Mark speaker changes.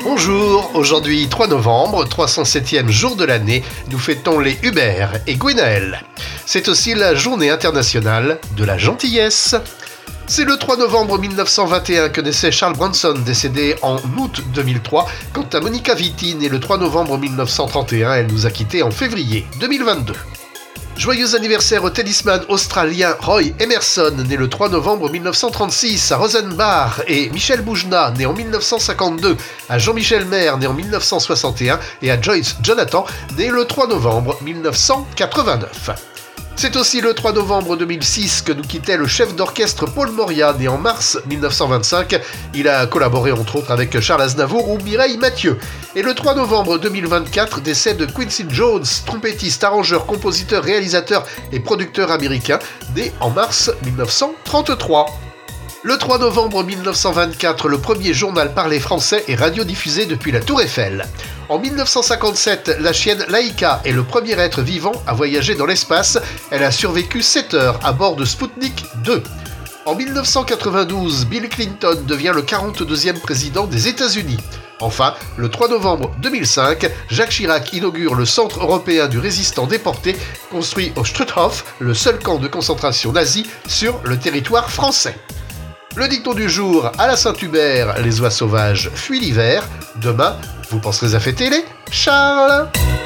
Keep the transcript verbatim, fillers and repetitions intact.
Speaker 1: Bonjour, aujourd'hui trois novembre, trois cent septième jour de l'année, nous fêtons les Hubert et Gwenaël. C'est aussi la journée internationale de la gentillesse. C'est le trois novembre mille neuf cent vingt et un que naissait Charles Bronson, décédé en août deux mille trois. Quant à Monica Vitti, née le trois novembre mille neuf cent trente et un, elle nous a quittés en février deux mille vingt-deux. Joyeux anniversaire au tennisman australien Roy Emerson, né le trois novembre mille neuf cent trente-six, à Rosenbach, et Michel Boujna, né en mille neuf cent cinquante-deux, à Jean-Michel Maire, né en mille neuf cent soixante et un, et à Joyce Jonathan, né le trois novembre mille neuf cent quatre-vingt-neuf. C'est aussi le trois novembre deux mille six que nous quittait le chef d'orchestre Paul Moria, né en mars mille neuf cent vingt-cinq. Il a collaboré entre autres avec Charles Aznavour ou Mireille Mathieu. Et le trois novembre deux mille vingt-quatre, décès de Quincy Jones, trompettiste, arrangeur, compositeur, réalisateur et producteur américain, né en mars mille neuf cent trente-trois. Le trois novembre mille neuf cent vingt-quatre, le premier journal parlé français est radiodiffusé depuis la Tour Eiffel. En mille neuf cent cinquante-sept, la chienne Laika est le premier être vivant à voyager dans l'espace. Elle a survécu sept heures à bord de Sputnik deux. En mille neuf cent quatre-vingt-douze, Bill Clinton devient le quarante-deuxième président des États-Unis. Enfin, le trois novembre deux mille cinq, Jacques Chirac inaugure le Centre européen du résistant déporté, construit au Struthof, le seul camp de concentration nazi sur le territoire français. Le dicton du jour, à la Saint-Hubert, les oies sauvages fuient l'hiver. Demain, vous penserez à fêter les Charles.